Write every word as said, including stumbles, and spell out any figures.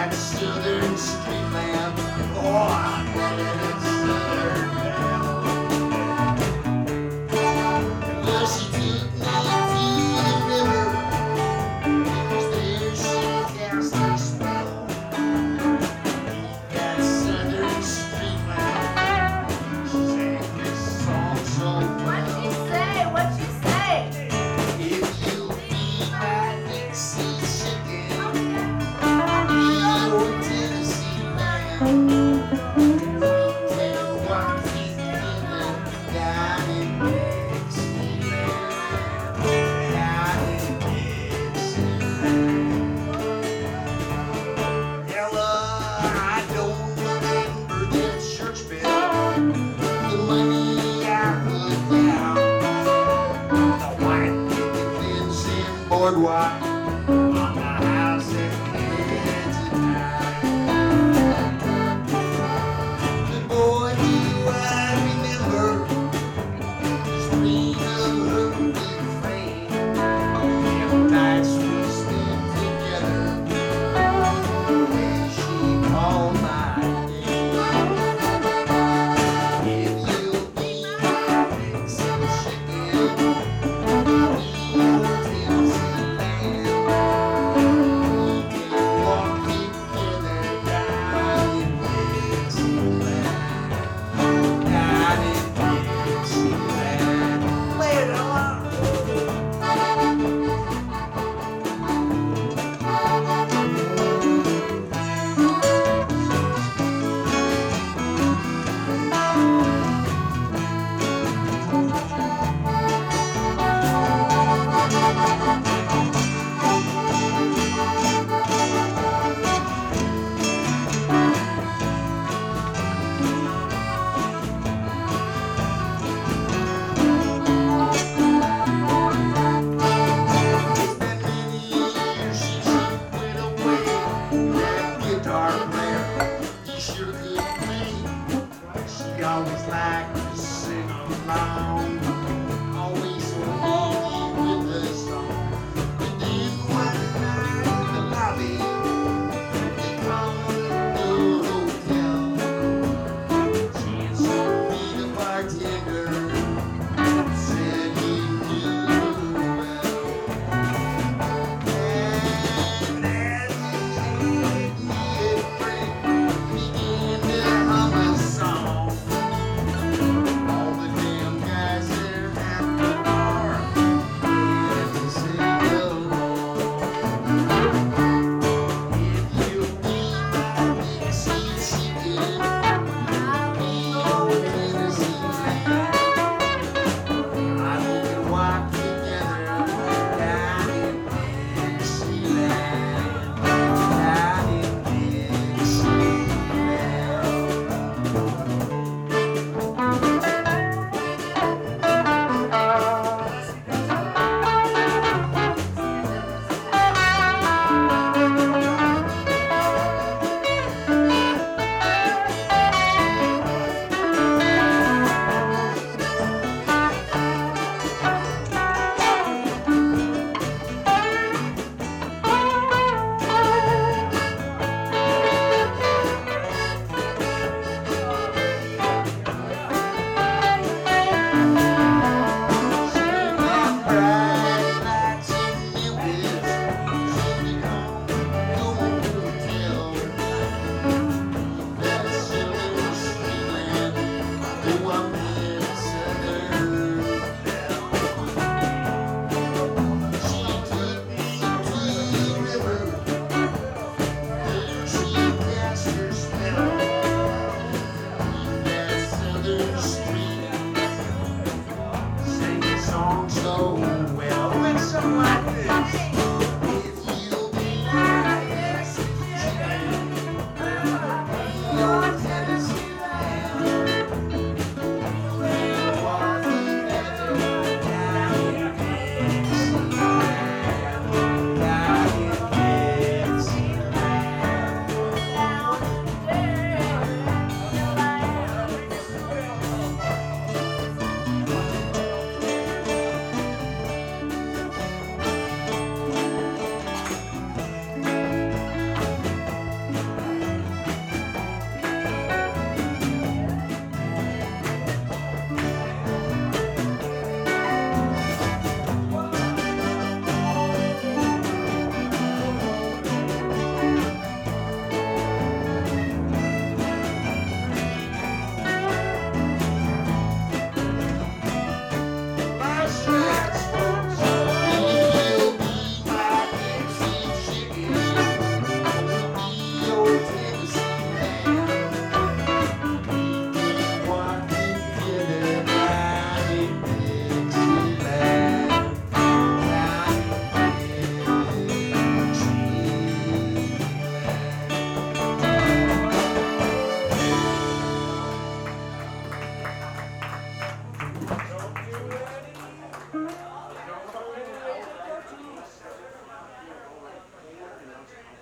that southern street lamp. Oh, I love that southern belle. Well, she took me to the river, because there she cast her spell. That southern street lamp. She sang this song so well. What'd you say? What'd you say? If you be my Dixie chicken, boardwalk on the house that lives at night. The boy who I remember is green of her big frame. The nights we spent together when she called my name. If you'll be my Dixie chicken, always like to sing along.